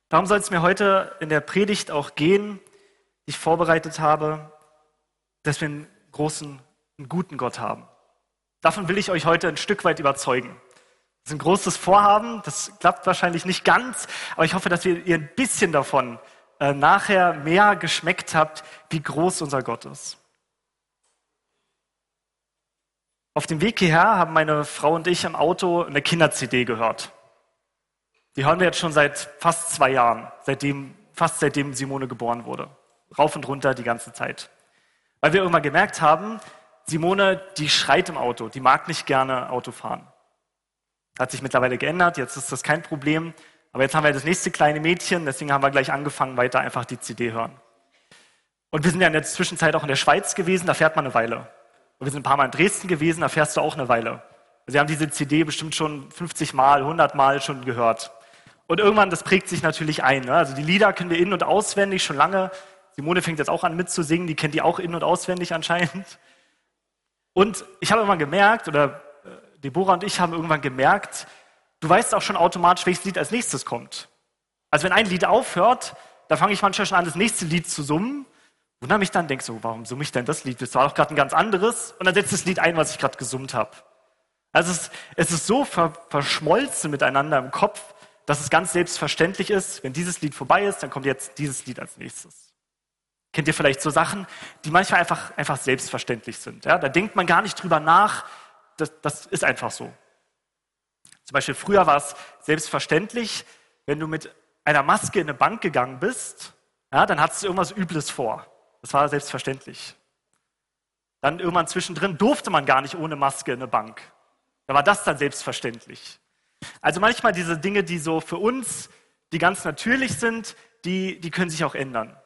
Darum soll es mir heute in der Predigt auch gehen, die ich vorbereitet habe, dass wir einen großen, einen guten Gott haben. Davon will ich euch heute ein Stück weit überzeugen. Das ist ein großes Vorhaben, das klappt wahrscheinlich nicht ganz, aber ich hoffe, dass ihr ein bisschen davon nachher mehr geschmeckt habt, wie groß unser Gott ist. Auf dem Weg hierher haben meine Frau und ich im Auto eine Kinder-CD gehört. Die hören wir jetzt schon seit fast 2 Jahren, seitdem Simone geboren wurde. Rauf und runter die ganze Zeit. Weil wir irgendwann gemerkt haben, Simone, die schreit im Auto, die mag nicht gerne Auto fahren. Hat sich mittlerweile geändert, jetzt ist das kein Problem. Aber jetzt haben wir das nächste kleine Mädchen, deswegen haben wir gleich angefangen, weiter einfach die CD hören. Und wir sind ja in der Zwischenzeit auch in der Schweiz gewesen, da fährt man eine Weile. Und wir sind ein paar Mal in Dresden gewesen, da fährst du auch eine Weile. Sie haben diese CD bestimmt schon 50 Mal, 100 Mal schon gehört. Und irgendwann, das prägt sich natürlich ein. Ne? Also die Lieder können wir in- und auswendig schon lange. Simone fängt jetzt auch an mitzusingen, die kennt die auch in- und auswendig anscheinend. Und ich habe irgendwann gemerkt, oder Deborah und ich haben irgendwann gemerkt, du weißt auch schon automatisch, welches Lied als nächstes kommt. Also wenn ein Lied aufhört, da fange ich manchmal schon an, das nächste Lied zu summen. Wundere mich dann, denke so, warum summe ich denn das Lied? Das war doch gerade ein ganz anderes. Und dann setzt das Lied ein, was ich gerade gesummt habe. Also es ist so verschmolzen miteinander im Kopf, dass es ganz selbstverständlich ist, wenn dieses Lied vorbei ist, dann kommt jetzt dieses Lied als nächstes. Kennt ihr vielleicht so Sachen, die manchmal einfach selbstverständlich sind? Ja? Da denkt man gar nicht drüber nach, das ist einfach so. Zum Beispiel früher war es selbstverständlich, wenn du mit einer Maske in eine Bank gegangen bist, ja, dann hattest du irgendwas Übles vor. Das war selbstverständlich. Dann irgendwann zwischendrin durfte man gar nicht ohne Maske in eine Bank. Da war das dann selbstverständlich. Also manchmal diese Dinge, die so für uns, die ganz natürlich sind, die können sich auch ändern.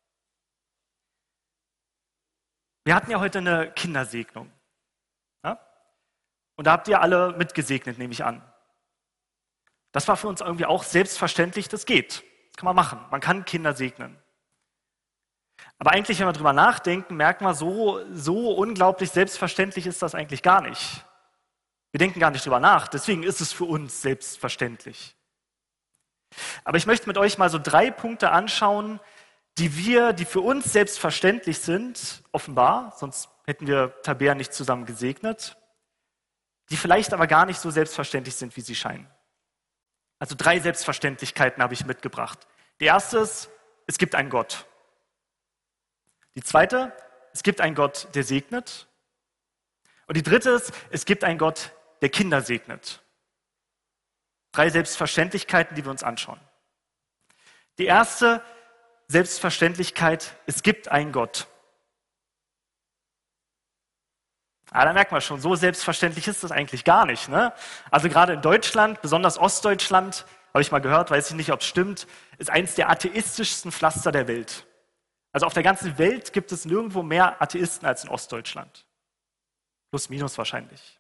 Wir hatten ja heute eine Kindersegnung. Ja? Und da habt ihr alle mitgesegnet, nehme ich an. Das war für uns irgendwie auch selbstverständlich, das geht. Das kann man machen. Man kann Kinder segnen. Aber eigentlich, wenn wir drüber nachdenken, merken wir, so unglaublich selbstverständlich ist das eigentlich gar nicht. Wir denken gar nicht drüber nach, deswegen ist es für uns selbstverständlich. Aber ich möchte mit euch mal so 3 Punkte anschauen, die für uns selbstverständlich sind, offenbar, sonst hätten wir Tabea nicht zusammen gesegnet, die vielleicht aber gar nicht so selbstverständlich sind, wie sie scheinen. Also 3 Selbstverständlichkeiten habe ich mitgebracht. Die erste ist, es gibt einen Gott. Die zweite, es gibt einen Gott, der segnet. Und die dritte ist, es gibt einen Gott, der Kinder segnet. 3 Selbstverständlichkeiten, die wir uns anschauen. Die erste Selbstverständlichkeit, es gibt einen Gott. Da merkt man schon, so selbstverständlich ist das eigentlich gar nicht. Ne? Also gerade in Deutschland, besonders Ostdeutschland, habe ich mal gehört, weiß ich nicht, ob es stimmt, ist eines der atheistischsten Pflaster der Welt. Also auf der ganzen Welt gibt es nirgendwo mehr Atheisten als in Ostdeutschland. Plus, minus wahrscheinlich.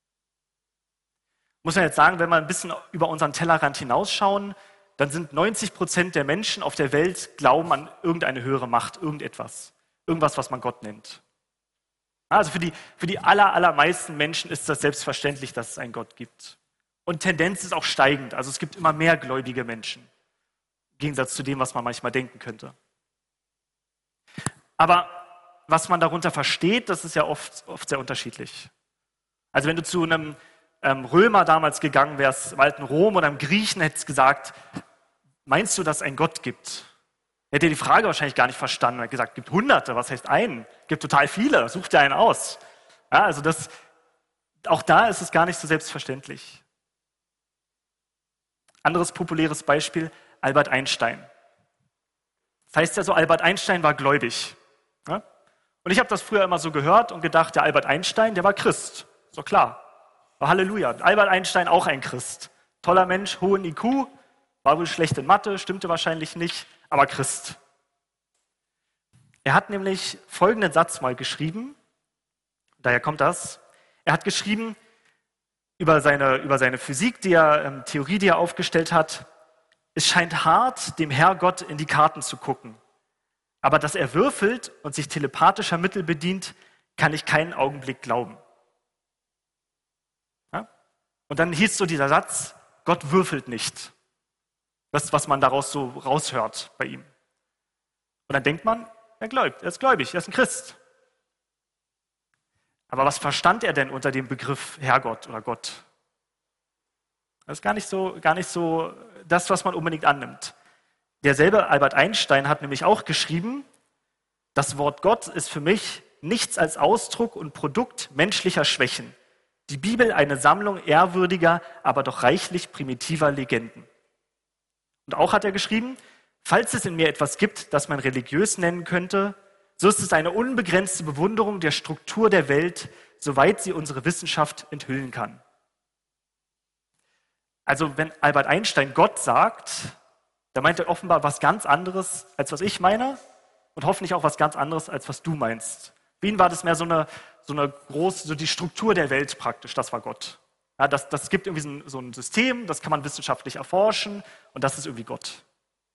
Muss man jetzt sagen, wenn wir ein bisschen über unseren Tellerrand hinausschauen, dann sind 90% der Menschen auf der Welt glauben an irgendeine höhere Macht, irgendetwas. Irgendwas, was man Gott nennt. Also für die allermeisten Menschen ist das selbstverständlich, dass es einen Gott gibt. Und Tendenz ist auch steigend. Also es gibt immer mehr gläubige Menschen. Im Gegensatz zu dem, was man manchmal denken könnte. Aber was man darunter versteht, das ist ja oft sehr unterschiedlich. Also wenn du zu einem Römer damals gegangen wärst, im alten Rom oder einem Griechen, hättest gesagt, meinst du, dass es einen Gott gibt? Hätte er die Frage wahrscheinlich gar nicht verstanden. Er hat gesagt, gibt Hunderte, was heißt einen? Gibt total viele, such dir einen aus. Ja, also auch da ist es gar nicht so selbstverständlich. Anderes populäres Beispiel, Albert Einstein. Das heißt ja so, Albert Einstein war gläubig. Ja? Und ich habe das früher immer so gehört und gedacht, der Albert Einstein, der war Christ. Ist doch klar. War Halleluja. Albert Einstein auch ein Christ. Toller Mensch, hohen IQ, war wohl schlecht in Mathe, stimmte wahrscheinlich nicht, aber Christ. Er hat nämlich folgenden Satz mal geschrieben, daher kommt das. Er hat geschrieben über seine Physik, Theorie, die er aufgestellt hat, es scheint hart, dem Herrgott in die Karten zu gucken. Aber dass er würfelt und sich telepathischer Mittel bedient, kann ich keinen Augenblick glauben. Ja? Und dann hieß so dieser Satz, Gott würfelt nicht. Das, was man daraus so raushört bei ihm. Und dann denkt man, er ist gläubig, er ist ein Christ. Aber was verstand er denn unter dem Begriff Herrgott oder Gott? Das ist gar nicht so das, was man unbedingt annimmt. Derselbe Albert Einstein hat nämlich auch geschrieben, das Wort Gott ist für mich nichts als Ausdruck und Produkt menschlicher Schwächen. Die Bibel eine Sammlung ehrwürdiger, aber doch reichlich primitiver Legenden. Und auch hat er geschrieben, falls es in mir etwas gibt, das man religiös nennen könnte, so ist es eine unbegrenzte Bewunderung der Struktur der Welt, soweit sie unsere Wissenschaft enthüllen kann. Also wenn Albert Einstein Gott sagt, dann meint er offenbar was ganz anderes, als was ich meine und hoffentlich auch was ganz anderes, als was du meinst. Für ihn war das mehr so eine große, so die Struktur der Welt praktisch, das war Gott. Ja, das gibt irgendwie so ein System, das kann man wissenschaftlich erforschen und das ist irgendwie Gott.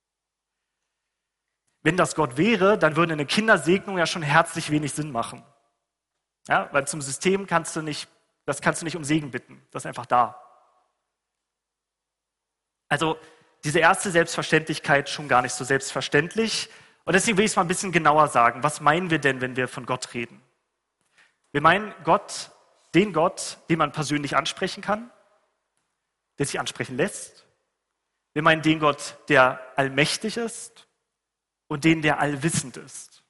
Wenn das Gott wäre, dann würde eine Kindersegnung ja schon herzlich wenig Sinn machen. Ja, weil zum System kannst du nicht um Segen bitten, das ist einfach da. Also diese erste Selbstverständlichkeit schon gar nicht so selbstverständlich. Und deswegen will ich es mal ein bisschen genauer sagen. Was meinen wir denn, wenn wir von Gott reden? Wir meinen den Gott, den man persönlich ansprechen kann, der sich ansprechen lässt. Wir meinen den Gott, der allmächtig ist und den, der allwissend ist.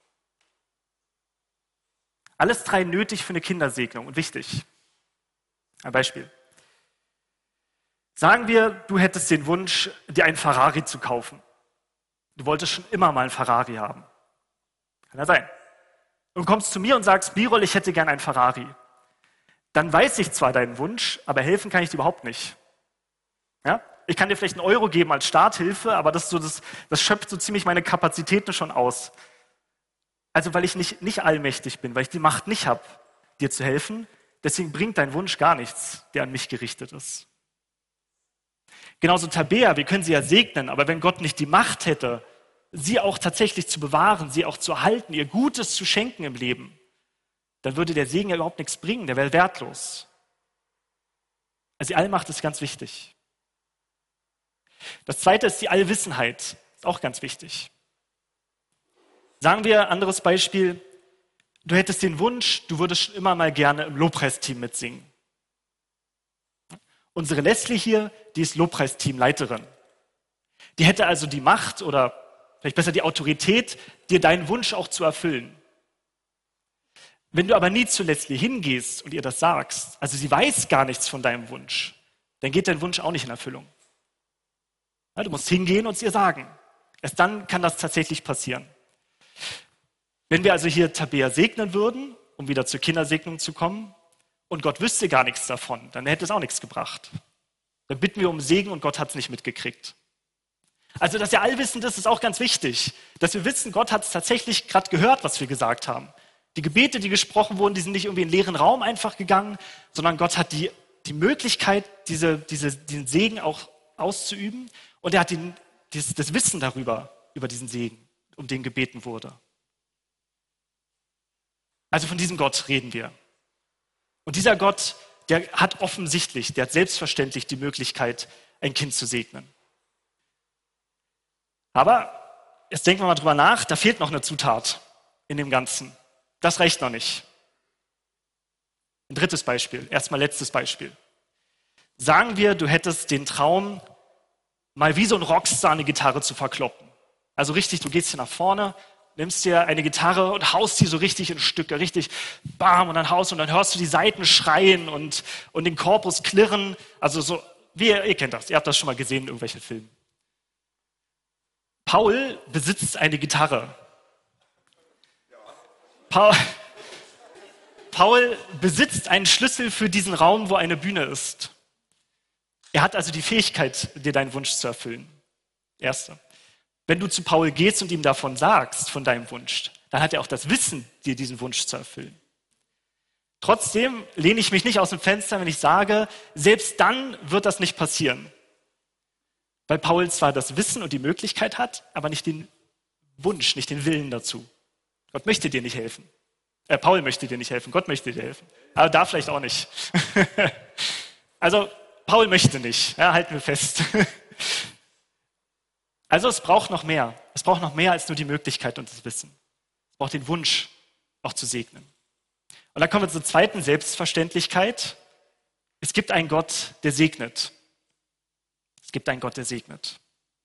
Alles drei nötig für eine Kindersegnung und wichtig. Ein Beispiel. Sagen wir, du hättest den Wunsch, dir einen Ferrari zu kaufen. Du wolltest schon immer mal einen Ferrari haben. Kann ja sein. Und kommst zu mir und sagst, Birol, ich hätte gern einen Ferrari. Dann weiß ich zwar deinen Wunsch, aber helfen kann ich dir überhaupt nicht. Ja? Ich kann dir vielleicht einen Euro geben als Starthilfe, aber das schöpft so ziemlich meine Kapazitäten schon aus. Also weil ich nicht allmächtig bin, weil ich die Macht nicht habe, dir zu helfen, deswegen bringt dein Wunsch gar nichts, der an mich gerichtet ist. Genauso Tabea, wir können sie ja segnen, aber wenn Gott nicht die Macht hätte, sie auch tatsächlich zu bewahren, sie auch zu erhalten, ihr Gutes zu schenken im Leben, dann würde der Segen ja überhaupt nichts bringen, der wäre wertlos. Also die Allmacht ist ganz wichtig. Das zweite ist die Allwissenheit, ist auch ganz wichtig. Sagen wir, anderes Beispiel, du hättest den Wunsch, du würdest schon immer mal gerne im Lobpreisteam mitsingen. Unsere Leslie hier, die ist Lobpreisteamleiterin. Die hätte also die Macht oder vielleicht besser die Autorität, dir deinen Wunsch auch zu erfüllen. Wenn du aber nie zu Leslie hingehst und ihr das sagst, also sie weiß gar nichts von deinem Wunsch, dann geht dein Wunsch auch nicht in Erfüllung. Ja, du musst hingehen und es ihr sagen. Erst dann kann das tatsächlich passieren. Wenn wir also hier Tabea segnen würden, um wieder zur Kindersegnung zu kommen, und Gott wüsste gar nichts davon, dann hätte es auch nichts gebracht. Dann bitten wir um Segen und Gott hat es nicht mitgekriegt. Also, dass er allwissend ist, ist auch ganz wichtig. Dass wir wissen, Gott hat es tatsächlich gerade gehört, was wir gesagt haben. Die Gebete, die gesprochen wurden, die sind nicht irgendwie in den leeren Raum einfach gegangen, sondern Gott hat die Möglichkeit, diesen Segen auch auszuüben. Und er hat das Wissen darüber, über diesen Segen, um den gebeten wurde. Also von diesem Gott reden wir. Und dieser Gott, der hat selbstverständlich die Möglichkeit, ein Kind zu segnen. Aber jetzt denken wir mal drüber nach, da fehlt noch eine Zutat in dem Ganzen. Das reicht noch nicht. Ein drittes Beispiel, erstmal letztes Beispiel. Sagen wir, du hättest den Traum, mal wie so ein Rockstar eine Gitarre zu verkloppen. Also richtig, du gehst hier nach vorne, nimmst dir eine Gitarre und haust die so richtig in Stücke, richtig bam und dann haust und dann hörst du die Saiten schreien und den Korpus klirren. Also so, ihr kennt das, ihr habt das schon mal gesehen in irgendwelchen Filmen. Paul besitzt eine Gitarre. Paul besitzt einen Schlüssel für diesen Raum, wo eine Bühne ist. Er hat also die Fähigkeit, dir deinen Wunsch zu erfüllen. Erste. Wenn du zu Paul gehst und ihm davon sagst, von deinem Wunsch, dann hat er auch das Wissen, dir diesen Wunsch zu erfüllen. Trotzdem lehne ich mich nicht aus dem Fenster, wenn ich sage, selbst dann wird das nicht passieren. Weil Paul zwar das Wissen und die Möglichkeit hat, aber nicht den Wunsch, nicht den Willen dazu. Gott möchte dir nicht helfen. Paul möchte dir nicht helfen, Gott möchte dir helfen. Aber da vielleicht auch nicht. Also Paul möchte nicht, ja, halten wir fest. Also es braucht noch mehr. Es braucht noch mehr als nur die Möglichkeit und das Wissen. Es braucht den Wunsch, auch zu segnen. Und dann kommen wir zur zweiten Selbstverständlichkeit. Es gibt einen Gott, der segnet. Es gibt einen Gott, der segnet.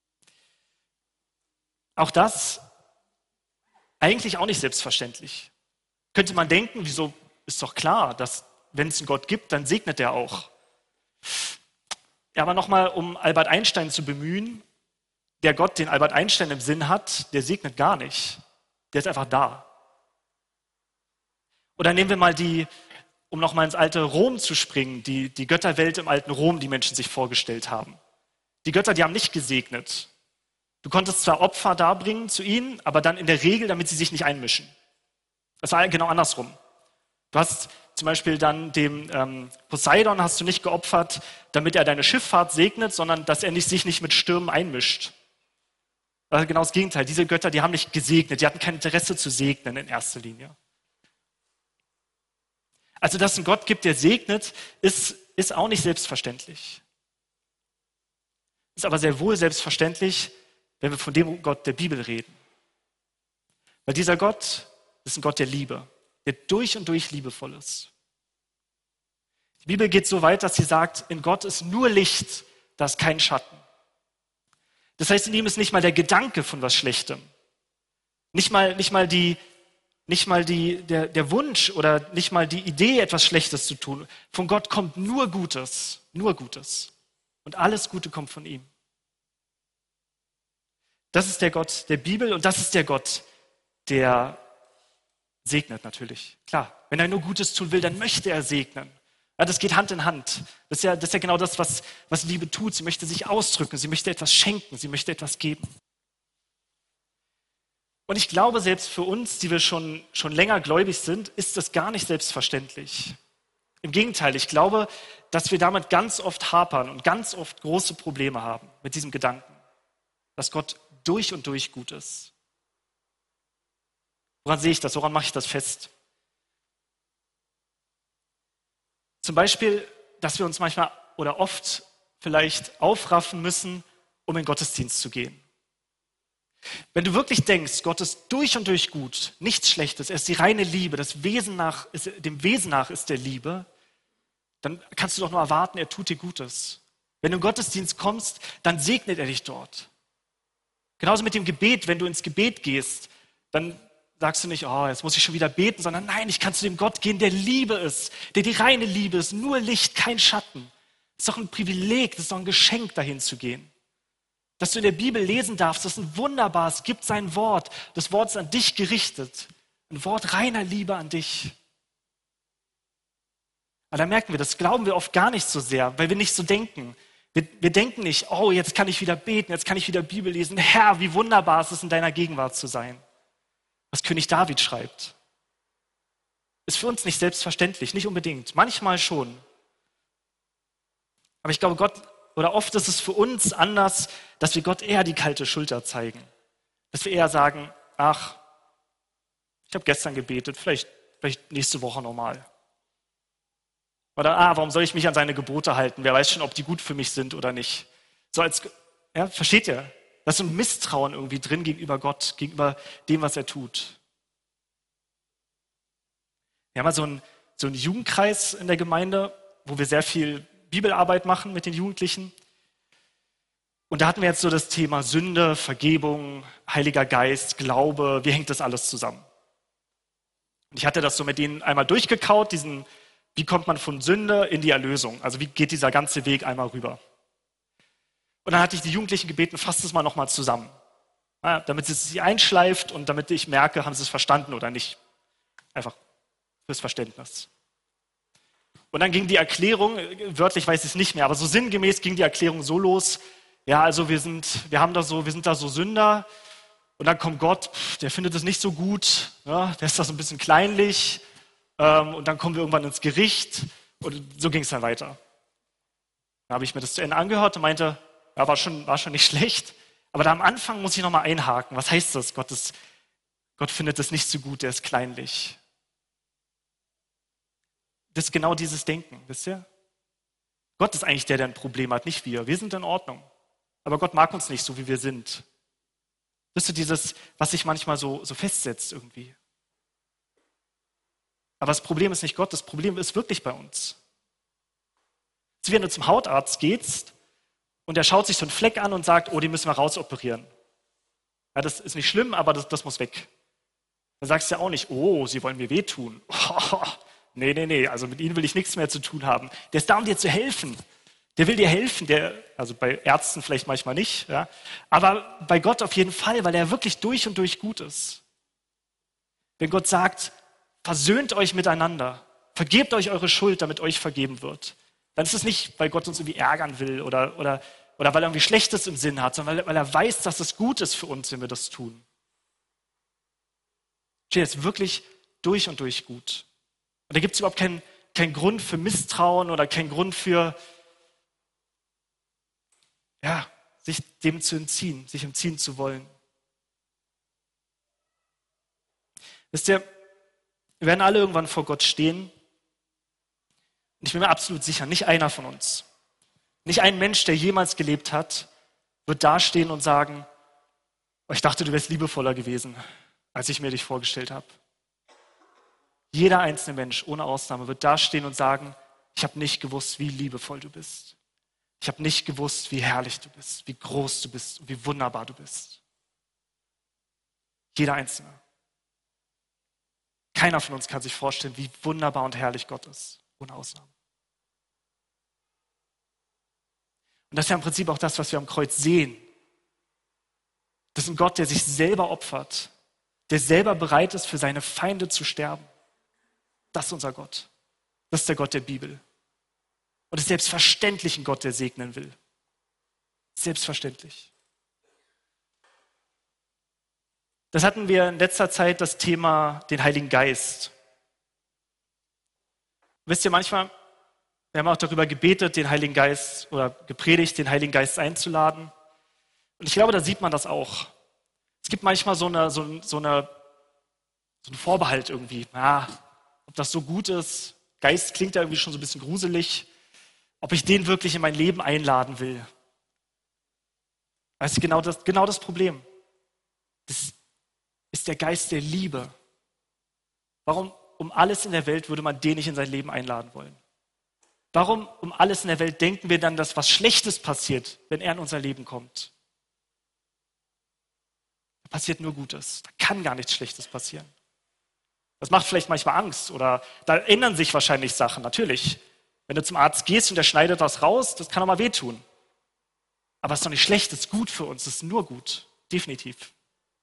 Auch das eigentlich auch nicht selbstverständlich. Könnte man denken, wieso ist doch klar, dass wenn es einen Gott gibt, dann segnet er auch. Ja, aber nochmal, um Albert Einstein zu bemühen, der Gott, den Albert Einstein im Sinn hat, der segnet gar nicht. Der ist einfach da. Oder nehmen wir mal um nochmal ins alte Rom zu springen, die Götterwelt im alten Rom, die Menschen sich vorgestellt haben. Die Götter, die haben nicht gesegnet. Du konntest zwar Opfer darbringen zu ihnen, aber dann in der Regel, damit sie sich nicht einmischen. Das war genau andersrum. Du hast zum Beispiel dann dem Poseidon hast du nicht geopfert, damit er deine Schifffahrt segnet, sondern dass er sich nicht mit Stürmen einmischt. Das ist genau das Gegenteil. Diese Götter, die haben nicht gesegnet, die hatten kein Interesse zu segnen in erster Linie. Also, dass es einen Gott gibt, der segnet, ist auch nicht selbstverständlich. Ist aber sehr wohl selbstverständlich, wenn wir von dem Gott der Bibel reden. Weil dieser Gott ist ein Gott der Liebe, der durch und durch liebevoll ist. Die Bibel geht so weit, dass sie sagt, in Gott ist nur Licht, da ist kein Schatten. Das heißt, in ihm ist nicht mal der Gedanke von was Schlechtem. Nicht mal der Wunsch oder nicht mal die Idee, etwas Schlechtes zu tun. Von Gott kommt nur Gutes, nur Gutes. Und alles Gute kommt von ihm. Das ist der Gott der Bibel und das ist der Gott, der segnet natürlich. Klar, wenn er nur Gutes tun will, dann möchte er segnen. Ja, das geht Hand in Hand. Das ist ja genau das, was Liebe tut. Sie möchte sich ausdrücken, sie möchte etwas schenken, sie möchte etwas geben. Und ich glaube, selbst für uns, die wir schon länger gläubig sind, ist das gar nicht selbstverständlich. Im Gegenteil, ich glaube, dass wir damit ganz oft hapern und ganz oft große Probleme haben mit diesem Gedanken, dass Gott durch und durch gut ist. Woran sehe ich das? Woran mache ich das fest? Zum Beispiel, dass wir uns manchmal oder oft vielleicht aufraffen müssen, um in den Gottesdienst zu gehen. Wenn du wirklich denkst, Gott ist durch und durch gut, nichts Schlechtes, er ist die reine Liebe, dem Wesen nach ist der Liebe, dann kannst du doch nur erwarten, er tut dir Gutes. Wenn du in den Gottesdienst kommst, dann segnet er dich dort. Genauso mit dem Gebet, wenn du ins Gebet gehst, dann sagst du nicht, oh, jetzt muss ich schon wieder beten, sondern nein, ich kann zu dem Gott gehen, der Liebe ist, der die reine Liebe ist, nur Licht, kein Schatten. Das ist doch ein Privileg, das ist doch ein Geschenk, dahin zu gehen. Dass du in der Bibel lesen darfst, das ist ein wunderbar, es gibt sein Wort, das Wort ist an dich gerichtet, ein Wort reiner Liebe an dich. Aber da merken wir, das glauben wir oft gar nicht so sehr, weil wir nicht so denken. Wir denken nicht, oh, jetzt kann ich wieder beten, jetzt kann ich wieder Bibel lesen. Herr, wie wunderbar ist es, in deiner Gegenwart zu sein. Was König David schreibt. Ist für uns nicht selbstverständlich, nicht unbedingt. Manchmal schon. Aber ich glaube, oft ist es für uns anders, dass wir Gott eher die kalte Schulter zeigen. Dass wir eher sagen, ach, ich habe gestern gebetet, vielleicht nächste Woche nochmal. Oder, warum soll ich mich an seine Gebote halten? Wer weiß schon, ob die gut für mich sind oder nicht. Versteht ihr? Da ist so ein Misstrauen irgendwie drin gegenüber Gott, gegenüber dem, was er tut. Wir haben mal so einen Jugendkreis in der Gemeinde, wo wir sehr viel Bibelarbeit machen mit den Jugendlichen. Und da hatten wir jetzt so das Thema Sünde, Vergebung, Heiliger Geist, Glaube, wie hängt das alles zusammen? Und ich hatte das so mit denen einmal durchgekaut, wie kommt man von Sünde in die Erlösung? Also wie geht dieser ganze Weg einmal rüber? Und dann hatte ich die Jugendlichen gebeten, fasst es mal nochmal zusammen. Ja, damit es sich einschleift und damit ich merke, haben sie es verstanden oder nicht. Einfach fürs Verständnis. Und dann ging die Erklärung, wörtlich weiß ich es nicht mehr, aber so sinngemäß ging die Erklärung so los, ja, also wir sind da so Sünder und dann kommt Gott, der findet es nicht so gut, ja, der ist da so ein bisschen kleinlich und dann kommen wir irgendwann ins Gericht und so ging es dann weiter. Dann habe ich mir das zu Ende angehört und meinte, ja, war schon nicht schlecht, aber da am Anfang muss ich nochmal einhaken. Was heißt das? Gott findet es nicht so gut, der ist kleinlich. Das ist genau dieses Denken, wisst ihr? Gott ist eigentlich der ein Problem hat, nicht wir. Wir sind in Ordnung. Aber Gott mag uns nicht so, wie wir sind. Das ist dieses, was sich manchmal so festsetzt irgendwie. Aber das Problem ist nicht Gott, das Problem ist wirklich bei uns. Es ist wie wenn du zum Hautarzt gehst und der schaut sich so einen Fleck an und sagt, oh, den müssen wir rausoperieren. Ja, das ist nicht schlimm, aber das muss weg. Dann sagst du ja auch nicht, oh, sie wollen mir wehtun. Oh, nee, also mit ihnen will ich nichts mehr zu tun haben. Der ist da, um dir zu helfen. Der will dir helfen, also bei Ärzten vielleicht manchmal nicht, ja, aber bei Gott auf jeden Fall, weil er wirklich durch und durch gut ist. Wenn Gott sagt, versöhnt euch miteinander, vergebt euch eure Schuld, damit euch vergeben wird, dann ist es nicht, weil Gott uns irgendwie ärgern will oder weil er irgendwie Schlechtes im Sinn hat, sondern weil er weiß, dass es gut ist für uns, wenn wir das tun. Er ist wirklich durch und durch gut. Und da gibt es überhaupt keinen Grund für Misstrauen oder keinen Grund für sich dem zu entziehen, sich entziehen zu wollen. Wisst ihr, wir werden alle irgendwann vor Gott stehen. Und ich bin mir absolut sicher, nicht einer von uns, nicht ein Mensch, der jemals gelebt hat, wird dastehen und sagen, oh, ich dachte, du wärst liebevoller gewesen, als ich mir dich vorgestellt habe. Jeder einzelne Mensch, ohne Ausnahme, wird dastehen und sagen, ich habe nicht gewusst, wie liebevoll du bist. Ich habe nicht gewusst, wie herrlich du bist, wie groß du bist und wie wunderbar du bist. Jeder Einzelne. Keiner von uns kann sich vorstellen, wie wunderbar und herrlich Gott ist, ohne Ausnahme. Und das ist ja im Prinzip auch das, was wir am Kreuz sehen. Das ist ein Gott, der sich selber opfert, der selber bereit ist, für seine Feinde zu sterben. Das ist unser Gott. Das ist der Gott der Bibel. Und es ist selbstverständlich ein Gott, der segnen will. Selbstverständlich. Das hatten wir in letzter Zeit, das Thema den Heiligen Geist. Wisst ihr, manchmal, wir haben auch darüber gebetet, den Heiligen Geist oder gepredigt, den Heiligen Geist einzuladen. Und ich glaube, da sieht man das auch. Es gibt manchmal so einen Vorbehalt irgendwie. Ob das so gut ist. Geist klingt ja irgendwie schon so ein bisschen gruselig. Ob ich den wirklich in mein Leben einladen will. Das ist genau das Problem. Das ist der Geist der Liebe. Warum um alles in der Welt würde man den nicht in sein Leben einladen wollen? Warum um alles in der Welt denken wir dann, dass was Schlechtes passiert, wenn er in unser Leben kommt? Da passiert nur Gutes. Da kann gar nichts Schlechtes passieren. Das macht vielleicht manchmal Angst oder da ändern sich wahrscheinlich Sachen, natürlich. Wenn du zum Arzt gehst und der schneidet was raus, das kann auch mal wehtun. Aber es ist doch nicht schlecht, es ist gut für uns, es ist nur gut, definitiv.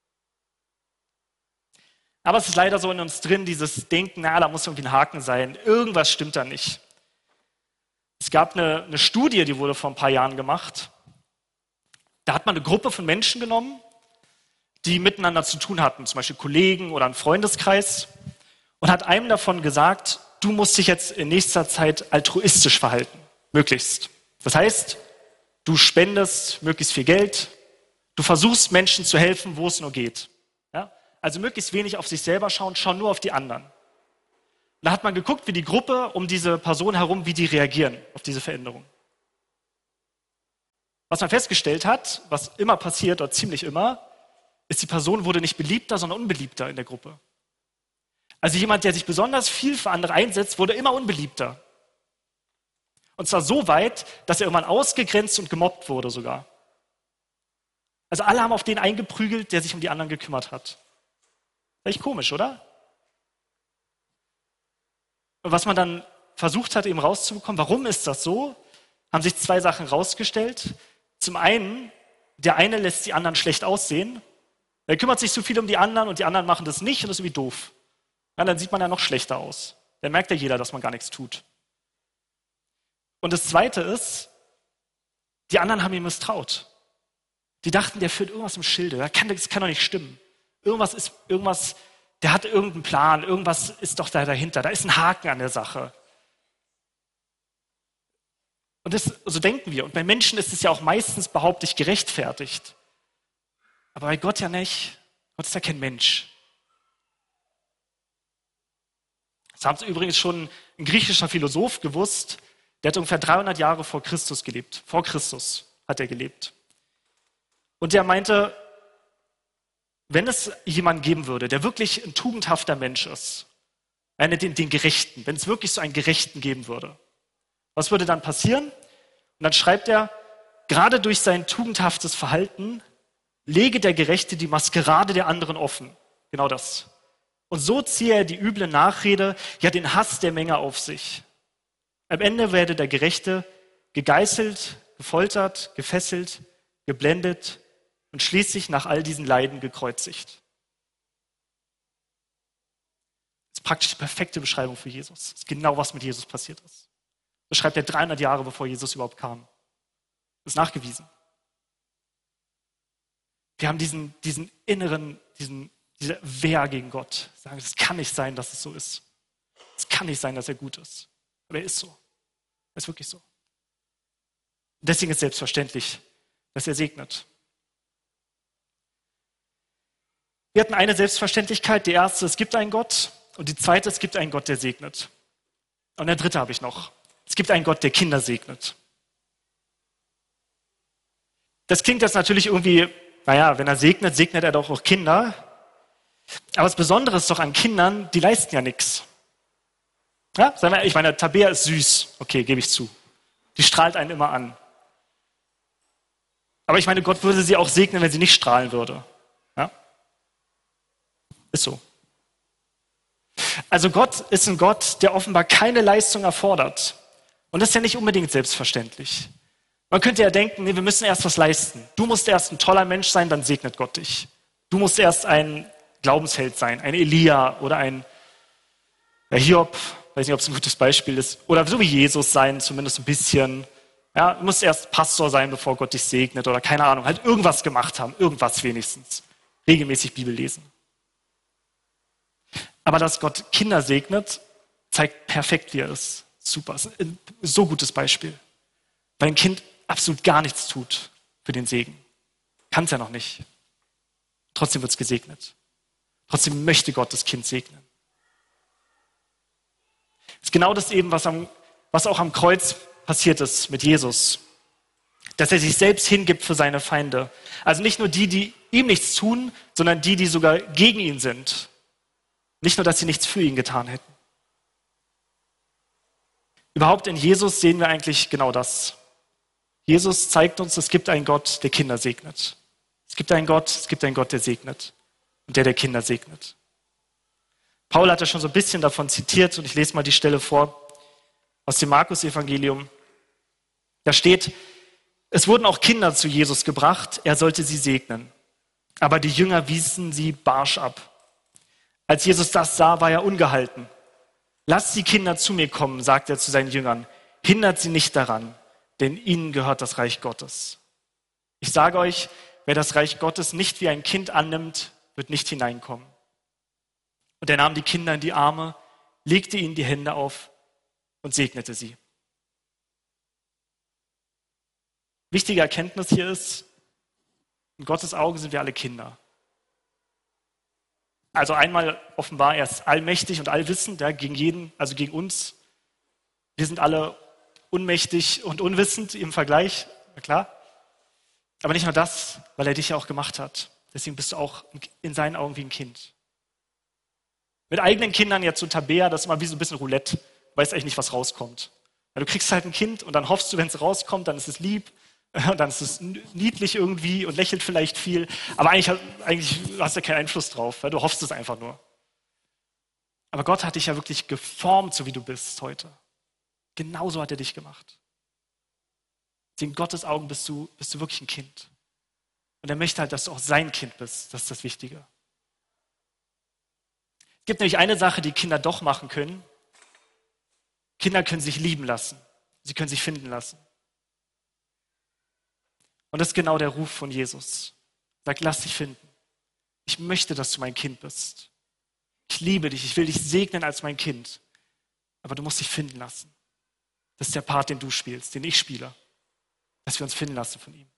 Aber es ist leider so in uns drin, dieses Denken, da muss irgendwie ein Haken sein, irgendwas stimmt da nicht. Es gab eine Studie, die wurde vor ein paar Jahren gemacht. Da hat man eine Gruppe von Menschen genommen, die miteinander zu tun hatten, zum Beispiel Kollegen oder einen Freundeskreis, und hat einem davon gesagt, du musst dich jetzt in nächster Zeit altruistisch verhalten, möglichst. Das heißt, du spendest möglichst viel Geld, du versuchst Menschen zu helfen, wo es nur geht. Ja? Also möglichst wenig auf sich selber schauen, schau nur auf die anderen. Und da hat man geguckt, wie die Gruppe um diese Person herum, wie die reagieren auf diese Veränderung. Was man festgestellt hat, was immer passiert, oder ziemlich immer, ist, die Person wurde nicht beliebter, sondern unbeliebter in der Gruppe. Also jemand, der sich besonders viel für andere einsetzt, wurde immer unbeliebter. Und zwar so weit, dass er irgendwann ausgegrenzt und gemobbt wurde sogar. Also alle haben auf den eingeprügelt, der sich um die anderen gekümmert hat. Echt komisch, oder? Und was man dann versucht hat, eben rauszubekommen, warum ist das so, haben sich zwei Sachen rausgestellt. Zum einen, der eine lässt die anderen schlecht aussehen. Er kümmert sich zu viel um die anderen und die anderen machen das nicht und das ist irgendwie doof. Ja, dann sieht man ja noch schlechter aus. Dann merkt ja jeder, dass man gar nichts tut. Und das Zweite ist, die anderen haben ihm misstraut. Die dachten, der führt irgendwas im Schilde. Das kann doch nicht stimmen. Irgendwas, der hat irgendeinen Plan, irgendwas ist doch da dahinter. Da ist ein Haken an der Sache. Und so denken wir. Und bei Menschen ist es ja auch meistens, behaupte ich, gerechtfertigt. Aber bei Gott ja nicht. Gott ist ja kein Mensch. Das haben übrigens schon ein griechischer Philosoph gewusst, der hat ungefähr 300 Jahre vor Christus gelebt. Vor Christus hat er gelebt. Und der meinte, wenn es jemanden geben würde, der wirklich ein tugendhafter Mensch ist, den Gerechten, wenn es wirklich so einen Gerechten geben würde, was würde dann passieren? Und dann schreibt er, gerade durch sein tugendhaftes Verhalten lege der Gerechte die Maskerade der anderen offen. Genau das. Und so ziehe er die üble Nachrede, ja den Hass der Menge auf sich. Am Ende werde der Gerechte gegeißelt, gefoltert, gefesselt, geblendet und schließlich nach all diesen Leiden gekreuzigt. Das ist praktisch die perfekte Beschreibung für Jesus. Das ist genau, was mit Jesus passiert ist. Das schreibt er 300 Jahre, bevor Jesus überhaupt kam. Das ist nachgewiesen. Wir haben diesen inneren, diese Wehr gegen Gott. Sagen, es kann nicht sein, dass es so ist. Es kann nicht sein, dass er gut ist. Aber er ist so. Er ist wirklich so. Und deswegen ist es selbstverständlich, dass er segnet. Wir hatten eine Selbstverständlichkeit. Die erste, es gibt einen Gott. Und die zweite, es gibt einen Gott, der segnet. Und der dritte habe ich noch. Es gibt einen Gott, der Kinder segnet. Das klingt jetzt natürlich irgendwie, naja, wenn er segnet, segnet er doch auch Kinder. Aber das Besondere ist doch an Kindern, die leisten ja nichts. Ja, sagen wir, ich meine, Tabea ist süß. Okay, gebe ich zu. Die strahlt einen immer an. Aber ich meine, Gott würde sie auch segnen, wenn sie nicht strahlen würde. Ja? Ist so. Also Gott ist ein Gott, der offenbar keine Leistung erfordert. Und das ist ja nicht unbedingt selbstverständlich. Man könnte ja denken, nee, wir müssen erst was leisten. Du musst erst ein toller Mensch sein, dann segnet Gott dich. Du musst erst ein Glaubensheld sein, ein Elia oder ein Hiob, weiß nicht, ob es ein gutes Beispiel ist, oder so wie Jesus sein, zumindest ein bisschen. Ja, du musst erst Pastor sein, bevor Gott dich segnet oder keine Ahnung, halt irgendwas gemacht haben, irgendwas wenigstens. Regelmäßig Bibel lesen. Aber dass Gott Kinder segnet, zeigt perfekt, wie er ist. Super, so gutes Beispiel. Weil ein Kind absolut gar nichts tut für den Segen. Kann es ja noch nicht. Trotzdem wird es gesegnet. Trotzdem möchte Gott das Kind segnen. Das ist genau das eben, was auch am Kreuz passiert ist mit Jesus. Dass er sich selbst hingibt für seine Feinde. Also nicht nur die ihm nichts tun, sondern die sogar gegen ihn sind. Nicht nur, dass sie nichts für ihn getan hätten. Überhaupt in Jesus sehen wir eigentlich genau das. Jesus zeigt uns, es gibt einen Gott, der Kinder segnet. Es gibt einen Gott, der segnet. Und der Kinder segnet. Paul hat ja schon so ein bisschen davon zitiert und ich lese mal die Stelle vor aus dem Markus-Evangelium. Da steht, es wurden auch Kinder zu Jesus gebracht, er sollte sie segnen. Aber die Jünger wiesen sie barsch ab. Als Jesus das sah, war er ungehalten. Lasst die Kinder zu mir kommen, sagt er zu seinen Jüngern. Hindert sie nicht daran, denn ihnen gehört das Reich Gottes. Ich sage euch, wer das Reich Gottes nicht wie ein Kind annimmt, wird nicht hineinkommen. Und er nahm die Kinder in die Arme, legte ihnen die Hände auf und segnete sie. Wichtige Erkenntnis hier ist, in Gottes Augen sind wir alle Kinder. Also einmal offenbar, er ist allmächtig und allwissend, ja, gegen jeden, also gegen uns. Wir sind alle unmächtig und unwissend im Vergleich, na klar. Aber nicht nur das, weil er dich ja auch gemacht hat. Deswegen bist du auch in seinen Augen wie ein Kind. Mit eigenen Kindern jetzt so Tabea, das ist immer wie so ein bisschen Roulette. Du weißt eigentlich nicht, was rauskommt. Weil du kriegst halt ein Kind und dann hoffst du, wenn es rauskommt, dann ist es lieb. Und dann ist es niedlich irgendwie und lächelt vielleicht viel. Aber eigentlich hast du ja keinen Einfluss drauf. Du hoffst es einfach nur. Aber Gott hat dich ja wirklich geformt, so wie du bist heute. Genauso hat er dich gemacht. In Gottes Augen bist du wirklich ein Kind. Und er möchte halt, dass du auch sein Kind bist. Das ist das Wichtige. Es gibt nämlich eine Sache, die Kinder doch machen können. Kinder können sich lieben lassen. Sie können sich finden lassen. Und das ist genau der Ruf von Jesus. Er sagt, lass dich finden. Ich möchte, dass du mein Kind bist. Ich liebe dich, ich will dich segnen als mein Kind. Aber du musst dich finden lassen. Das ist der Part, den du spielst, den ich spiele. Dass wir uns finden lassen von ihm.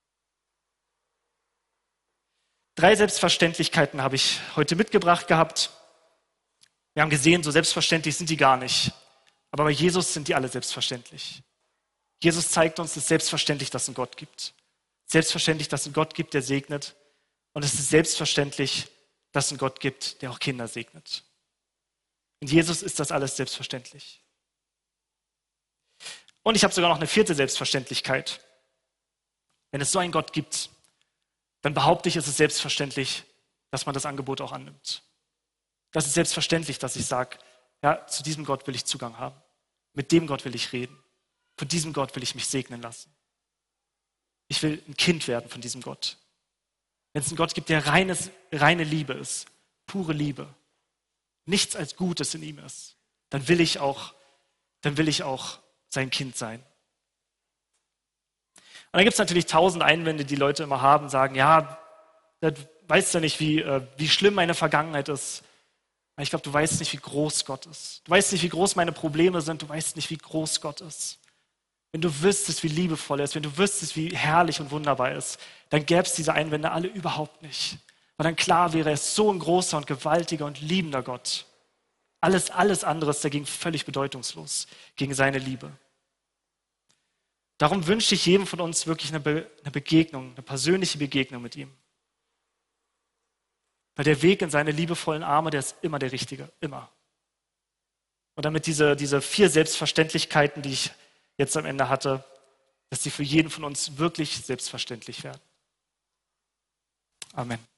3 Selbstverständlichkeiten habe ich heute mitgebracht gehabt. Wir haben gesehen, so selbstverständlich sind die gar nicht. Aber bei Jesus sind die alle selbstverständlich. Jesus zeigt uns, es ist selbstverständlich, dass es einen Gott gibt. Selbstverständlich, dass es einen Gott gibt, der segnet. Und es ist selbstverständlich, dass es einen Gott gibt, der auch Kinder segnet. In Jesus ist das alles selbstverständlich. Und ich habe sogar noch eine vierte Selbstverständlichkeit. Wenn es so einen Gott gibt, dann behaupte ich, es ist selbstverständlich, dass man das Angebot auch annimmt. Das ist selbstverständlich, dass ich sage, ja, zu diesem Gott will ich Zugang haben. Mit dem Gott will ich reden. Von diesem Gott will ich mich segnen lassen. Ich will ein Kind werden von diesem Gott. Wenn es einen Gott gibt, der reine Liebe ist, pure Liebe, nichts als Gutes in ihm ist, dann will ich auch sein Kind sein. Und dann gibt es natürlich 1000 Einwände, die Leute immer haben, sagen, ja, du weißt ja nicht, wie schlimm meine Vergangenheit ist. Ich glaube, du weißt nicht, wie groß Gott ist. Du weißt nicht, wie groß meine Probleme sind. Du weißt nicht, wie groß Gott ist. Wenn du wüsstest, wie liebevoll er ist, wenn du wüsstest, wie herrlich und wunderbar er ist, dann gäbe es diese Einwände alle überhaupt nicht. Weil dann klar wäre, er ist so ein großer und gewaltiger und liebender Gott. Alles andere ist dagegen völlig bedeutungslos, gegen seine Liebe. Darum wünsche ich jedem von uns wirklich eine Begegnung, eine persönliche Begegnung mit ihm. Weil der Weg in seine liebevollen Arme, der ist immer der richtige, immer. Und damit diese 4 Selbstverständlichkeiten, die ich jetzt am Ende hatte, dass sie für jeden von uns wirklich selbstverständlich werden. Amen.